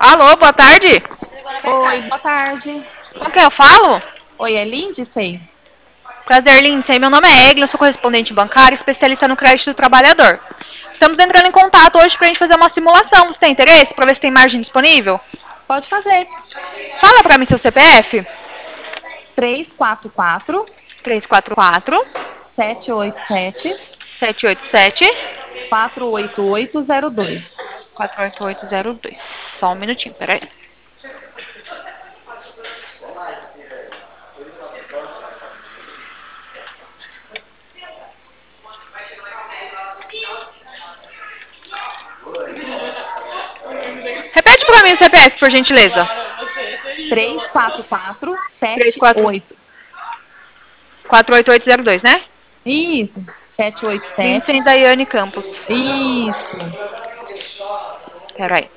Alô, boa tarde. Oi, boa tarde. Com quem eu falo? Oi, é Lindsay? Prazer, Lindsay. Meu nome é Egla, eu sou correspondente bancário, especialista no crédito do trabalhador. Estamos entrando em contato hoje para a gente fazer uma simulação. Você tem interesse para ver se tem margem disponível? Pode fazer. Fala para mim seu CPF. 344 344 787 787 48802. 48802. Só um minutinho, peraí. Repete para mim o CPF, por gentileza. 344 34 78. 48802, né? Isso. 787. Lindsay Daiane Campos. Isso. Peraí.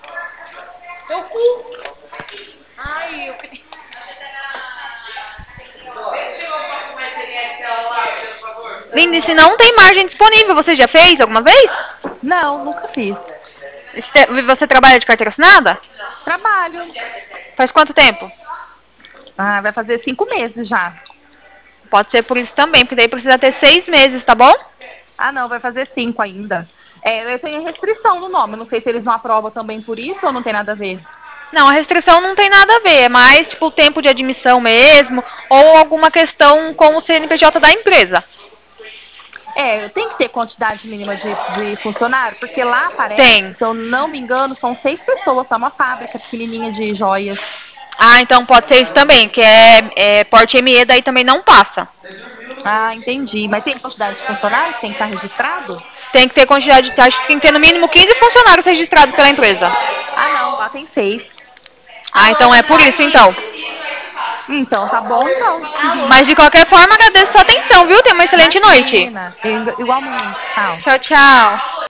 Lindsay, se não tem margem disponível, você já fez alguma vez? Não, nunca fiz. Você trabalha de carteira assinada? Trabalho. Faz quanto tempo? Ah, vai fazer 5 meses já. Pode ser por isso também, porque daí precisa ter 6 meses, tá bom? Ah, não, vai fazer 5 ainda. Eu tenho restrição no nome. Não sei se eles não aprovam também por isso ou não tem nada a ver. Não, a restrição não tem nada a ver, é mais tipo o tempo de admissão mesmo, ou alguma questão com o CNPJ da empresa. Tem que ter quantidade mínima de funcionário, porque lá parece, Tem. se eu não me engano, são 6 pessoas, só uma fábrica pequenininha de joias. Ah, então pode ser isso também, que é porte ME, daí também não passa. Ah, entendi. Mas tem quantidade de funcionários? Tem que estar registrado? Tem que ter quantidade de taxa, tem que ter no mínimo 15 funcionários registrados pela empresa. Ah, não, lá tem 6. Ah, então é por isso então. Então, tá bom então. Mas de qualquer forma, agradeço a sua atenção, viu? Tenha uma excelente noite. Imagina. Igualmente. Tchau. Tchau, tchau.